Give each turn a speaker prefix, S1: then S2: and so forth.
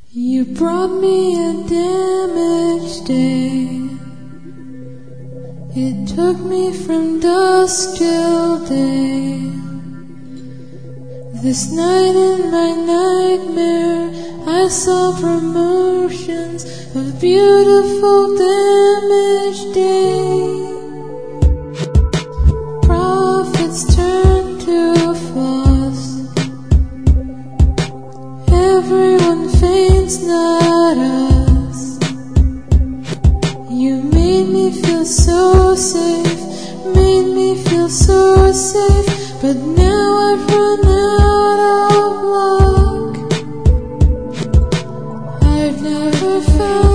S1: You brought me a damaged day. It took me from dusk till day. This night in my nightmare I saw promotions of beautiful damaged day. Prophets turn to floss. Everyone faints, not us. You made me feel so safe, made me feel so safe, but now I've run out of luck. I've never felt